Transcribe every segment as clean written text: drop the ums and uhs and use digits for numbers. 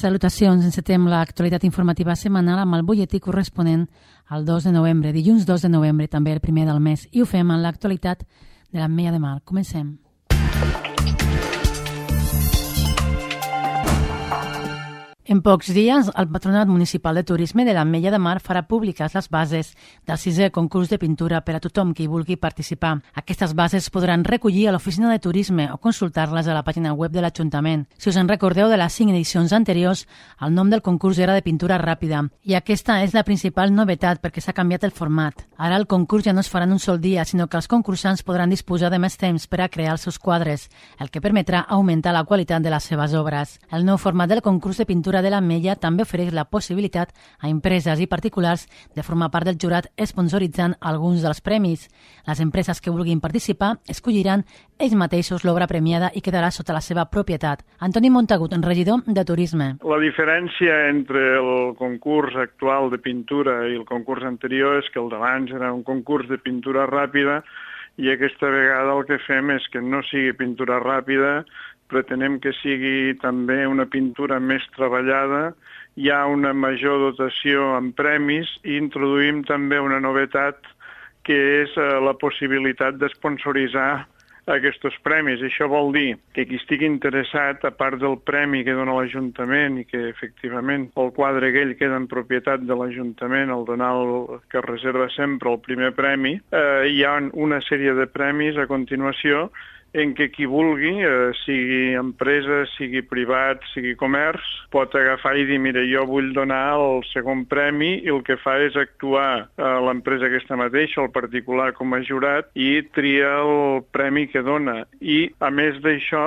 Salutacions, encetem l'actualitat informativa setmanal amb el butlletí corresponent al 2 de novembre, dilluns 2 de novembre, també el primer del mes, i ho fem en l'actualitat de l'Ametlla de Mar. Comencem. En pocs dies, el Patronat Municipal de Turisme de l'Ametlla de Mar farà públiques les bases del 6è concurs de pintura per a tothom qui vulgui participar. Aquestes bases podran recollir a l'oficina de turisme o consultar-les a la pàgina web de l'Ajuntament. Si us en recordeu de les 5 edicions anteriors, el nom del concurs era de pintura ràpida i aquesta és la principal novetat perquè s'ha canviat el format. Ara el concurs ja no es farà en un sol dia, sinó que els concursants podran disposar de més temps per a crear els seus quadres, el que permetrà augmentar la qualitat de les seves obres. El nou format del concurs de pintura de l'Ametlla també ofereix la possibilitat a empreses i particulars de formar part del jurat esponsoritzant alguns dels premis. Les empreses que vulguin participar escolliran ells mateixos l'obra premiada i quedarà sota la seva propietat. Antoni Montagut, regidor de Turisme. La diferència entre el concurs actual de pintura i el concurs anterior és que el d'abans era un concurs de pintura ràpida i aquesta vegada el que fem és que no sigui pintura ràpida, pretenem que sigui també una pintura més treballada, hi ha una major dotació en premis i introduïm també una novetat que és la possibilitat d'esponsoritzar aquests premis. Això vol dir que qui estigui interessat, a part del premi que dona l'Ajuntament i que efectivament el quadre aquell queda en propietat de l'Ajuntament al donar el que reserva sempre el primer premi, hi ha una sèrie de premis a continuació en què qui vulgui, sigui empresa, sigui privat, sigui comerç, pot agafar i dir, mira, jo vull donar el segon premi i el que fa és actuar l'empresa aquesta mateixa, el particular com a jurat, i tria el premi que dona. I, a més d'això,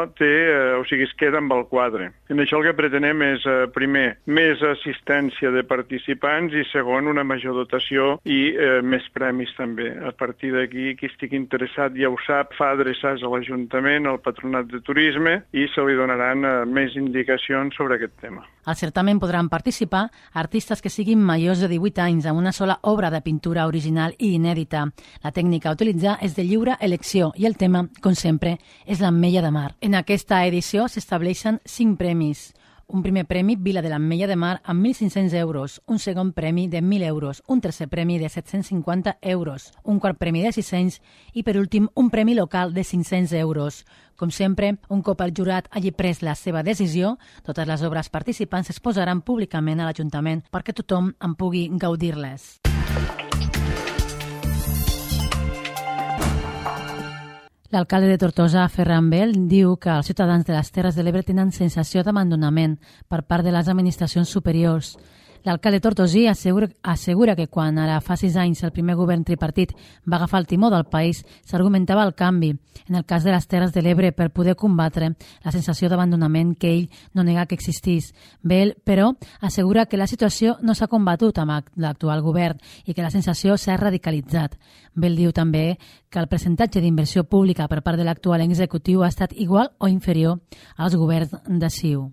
es queda amb el quadre. En això el que pretenem és, primer, més assistència de participants i, segon, una major dotació i més premis també. A partir d'aquí, qui estigui interessat ja ho sap, fa adreçats a l'Ajuntament, al Patronat de Turisme, i se li donaran més indicacions sobre aquest tema. Al certamen podran participar artistes que siguin majors de 18 anys amb una sola obra de pintura original i inèdita. La tècnica a utilitzar és de lliure elecció i el tema, com sempre, és l'Ametlla de Mar. En aquesta edició s'estableixen 5 premis. Un primer premi, Vila de l'Ametlla de Mar, amb 1.500 euros, un segon premi de 1.000 euros, un tercer premi de 750 euros, un quart premi de 600 i, per últim, un premi local de 500 euros. Com sempre, un cop el jurat hagi pres la seva decisió, totes les obres participants es posaran públicament a l'Ajuntament perquè tothom en pugui gaudir-les. L'alcalde de Tortosa, Ferran Bel, diu que els ciutadans de les Terres de l'Ebre tenen sensació d'abandonament per part de les administracions superiors. L'alcalde tortosí assegura que quan ara fa 6 anys el primer govern tripartit va agafar el timó del país, s'argumentava el canvi, en el cas de les Terres de l'Ebre, per poder combatre la sensació d'abandonament que ell no nega que existís. Bel, però, assegura que la situació no s'ha combatut amb l'actual govern i que la sensació s'ha radicalitzat. Bel diu també que el percentatge d'inversió pública per part de l'actual executiu ha estat igual o inferior als governs de CiU.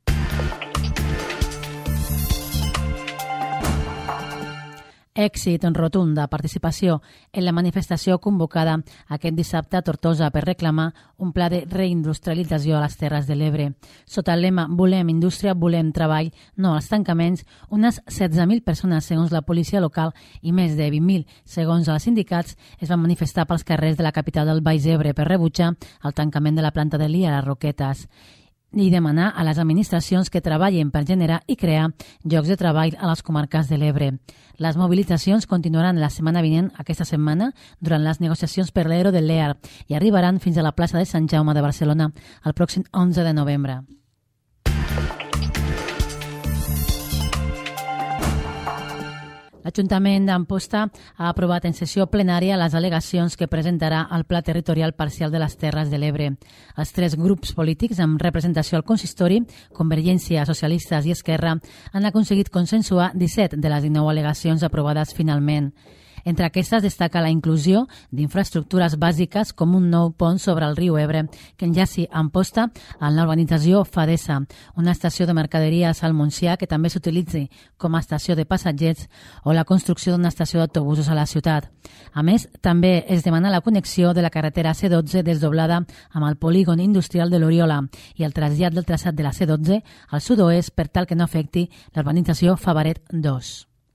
Èxit rotund de participació en la manifestació convocada aquest dissabte a Tortosa per reclamar un pla de reindustrialització a les Terres de l'Ebre. Sota el lema Volem indústria, volem treball, no als tancaments, unes 16.000 persones segons la policia local i més de 20.000 segons els sindicats es van manifestar pels carrers de la capital del Baix Ebre per rebutjar el tancament de la planta de l'IA a les Roquetes i demanar a les administracions que treballin per generar i crear llocs de treball a les comarques de l'Ebre. Les mobilitzacions continuaran la setmana vinent, aquesta setmana, durant les negociacions per l'ERO de l'EAR i arribaran fins a la plaça de Sant Jaume de Barcelona el pròxim 11 de novembre. L'Ajuntament d'Amposta ha aprovat en sessió plenària les al·legacions que presentarà al Pla Territorial Parcial de les Terres de l'Ebre. Els 3 grups polítics amb representació al consistori, Convergència, Socialistes i Esquerra, han aconseguit consensuar 17 de les 19 al·legacions aprovades finalment. Entre aquestes destaca la inclusió d'infraestructures bàsiques com un nou pont sobre el riu Ebre que enllaci Amposta en la urbanització Fadessa, una estació de mercaderies al Montsià que també s'utilitzi com a estació de passatgers o la construcció d'una estació d'autobusos a la ciutat. A més, també es demana la connexió de la carretera C12 desdoblada amb el polígon industrial de l'Oriola i el trasllat del traçat de la C12 al sud-oest per tal que no afecti l'urbanització Favaret 2.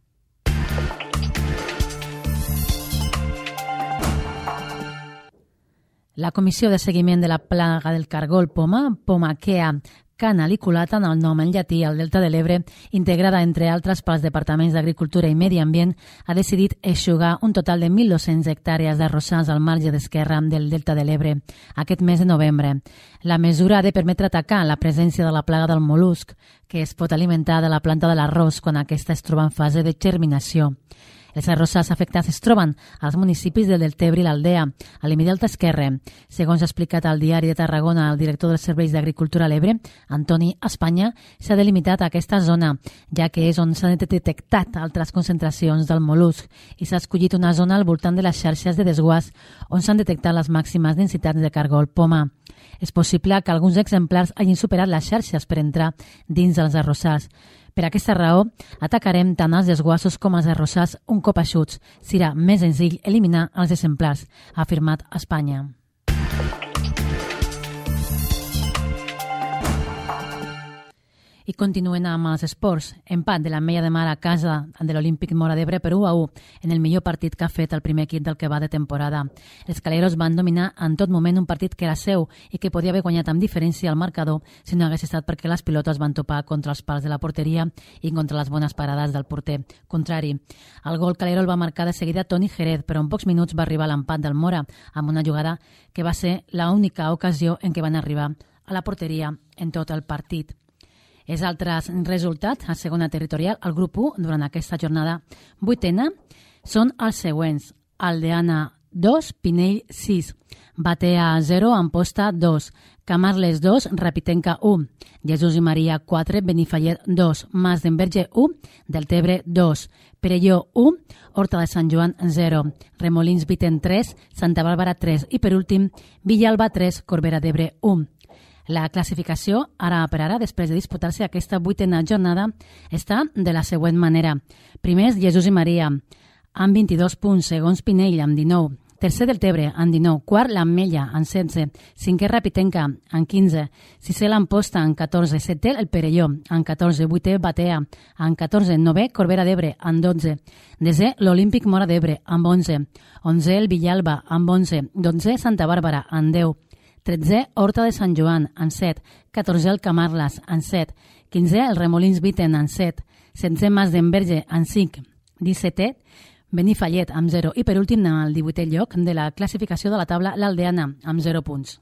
La Comissió de Seguiment de la Plaga del Cargol Poma, Pomachea canaliculata, en el nom en llatí al Delta de l'Ebre, integrada entre altres pels Departaments d'Agricultura i Medi Ambient, ha decidit eixugar un total de 1.200 hectàrees d'arrossars al marge d'esquerra del Delta de l'Ebre aquest mes de novembre. La mesura ha de permetre atacar la presència de la plaga del mol·lusc, que es pot alimentar de la planta de l'arròs quan aquesta es troba en fase de germinació. Els arrossars afectats es troben als municipis del Deltebre i l'Aldea, a l'Imidi Alta Esquerre. Segons ha explicat al Diari de Tarragona el director dels Serveis d'Agricultura a l'Ebre, Antoni Espanya, s'ha delimitat aquesta zona, ja que és on s'han detectat altres concentracions del mol·lusc i s'ha escollit una zona al voltant de les xarxes de desguàs on s'han detectat les màximes densitats de cargol poma. És possible que alguns exemplars hagin superat les xarxes per entrar dins dels arrossars. Per aquesta raó, atacarem tant els desguassos com els arrossars un cop eixuts. Serà més senzill eliminar els exemplars, ha afirmat Espanya. I continuen amb els esports. Empat de l'Ametlla de Mar a casa de l'Olímpic Móra d'Ebre per 1-1 en el millor partit que ha fet el primer equip del que va de temporada. Els caleros van dominar en tot moment un partit que era seu i que podia haver guanyat amb diferència el marcador si no hagués estat perquè les pilotes van topar contra els pals de la porteria i contra les bones parades del porter contrari. El gol calero el va marcar de seguida Toni Jerez, però en pocs minuts va arribar l'empat del Móra amb una jugada que va ser l'única ocasió en què van arribar a la porteria en tot el partit. Els altres resultats a segona territorial, al grup 1, durant aquesta jornada vuitena, són els següents. Aldeana 2, Pinell 6, Batea 0, Amposta 2, Camarles 2, Rapitenca 1, Jesús i Maria 4, Benifallet 2, Mas d'Enverge 1, Deltebre 2, Perelló 1, Horta de Sant Joan 0, Remolins Viten 3, Santa Bàrbara 3 i per últim Villalba 3, Corbera d'Ebre 1. La classificació, ara per ara, després de disputar-se aquesta vuitena jornada, està de la següent manera. Primers, Jesús i Maria, amb 22 punts, segons Pinell, amb 19. Tercer, Deltebre, amb 19. Quart, l'Ametlla, amb 16. Cinquè, Rapitenca, amb 15. Sisè, l'Amposta, amb 14. Setè, el Perelló, amb 14. Vuitè, Batea, amb 14. Novè, Corbera d'Ebre, amb 12. Desè, l'Olímpic Móra d'Ebre, amb 11. 11, el Villalba, amb 11. 12, Santa Bàrbara, amb 10. 13è, Horta de Sant Joan, en 7. 14è, el Camarles, en 7. 15è, el Remolins Viten, en 7. 16è, Mas d'Enverge, en 5. 17è, Benifallet, amb 0. I per últim, el 18è lloc de la classificació de la taula, l'Aldeana, amb 0 punts.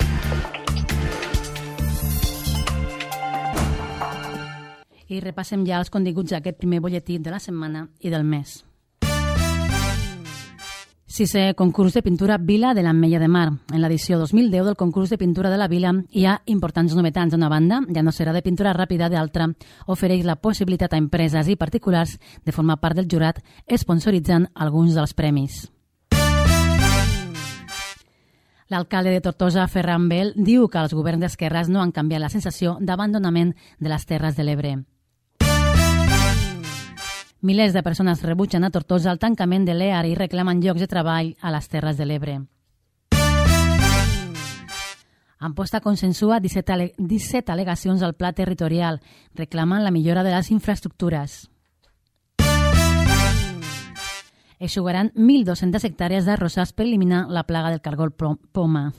I repassem ja els continguts d'aquest primer butlletí de la setmana i del mes. Sisè concurs de pintura Vila de l'Ametlla de Mar. En l'edició 2010 del concurs de pintura de la Vila hi ha importants novetats. D'una banda, ja no serà de pintura ràpida, d'altra, ofereix la possibilitat a empreses i particulars de formar part del jurat, esponsoritzant alguns dels premis. L'alcalde de Tortosa, Ferran Bel, diu que els governs d'esquerres no han canviat la sensació d'abandonament de les Terres de l'Ebre. Milers de persones rebutgen a Tortosa el tancament de l'EAR i reclamen llocs de treball a les Terres de l'Ebre. Amposta consensua 17 al·legacions al pla territorial. Reclamen la millora de les infraestructures. Eixugaran 1.200 hectàrees d'arrossars per eliminar la plaga del cargol poma.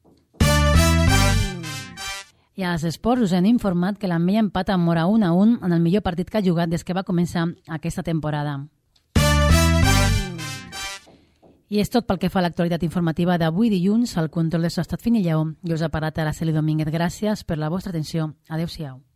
I als esports us hem informat que l'Ametlla empata amb Móra 1-1 en el millor partit que ha jugat des que va començar aquesta temporada. I és tot pel que fa a l'actualitat informativa d'avui dilluns. Al control de l'estat Finilleu i us ha parlat Araceli Domínguez. Gràcies per la vostra atenció. Adéu-siau.